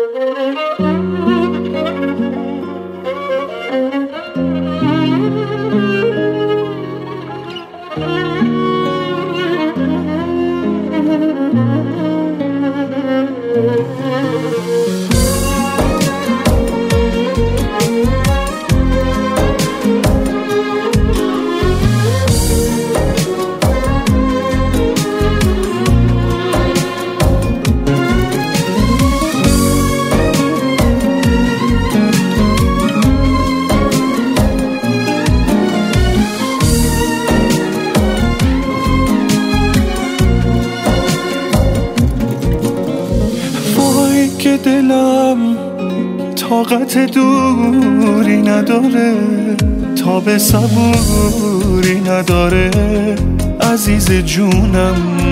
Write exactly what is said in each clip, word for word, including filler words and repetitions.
دلم طاقت دوری نداره، تا به صبوری نداره عزیز جونم.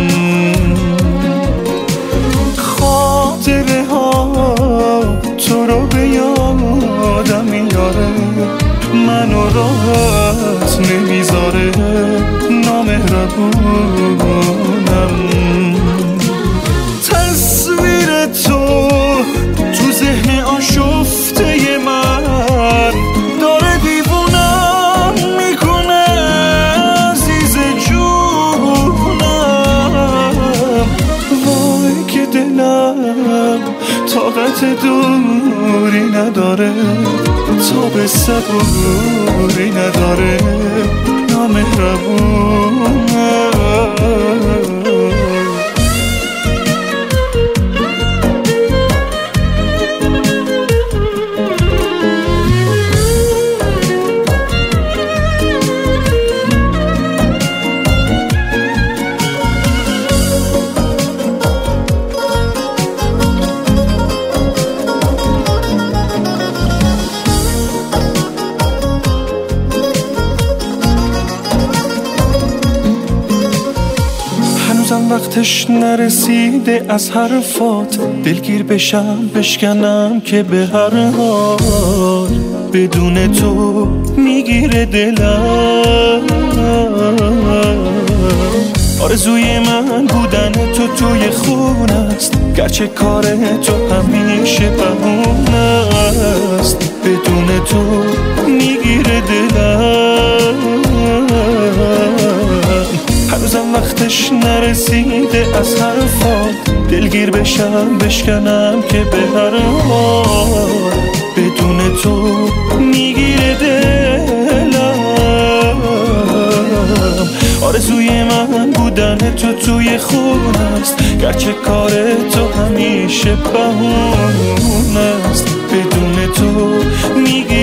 خاطره ها تو رو به یادم میاره، منو راحت نمیذاره نامهربونم. تصویر تو تو ذهن آشفته من داره دیوونم میکنه عزیز جونم. وای که دلم طاقت دوری نداره، تا به صبوری نداره نامهربونم. هنوزم وقتش نرسیده از حرفات دلگیر بشم بشکنم که به هر حال بدون تو میگیره دلم. آرزوی من بودن تو توی خون است، گرچه کار تو همیشه بهونه است. بدون تو میگیره دلم. هنوزم وقتش نرسیده از حرفات دلگیر بشم بشکنم که به هر حال بدون تو میگیره دلم. آرزوی من بودن تو توی خون است، گرچه کار تو همیشه بهونه است. بدون تو میگیره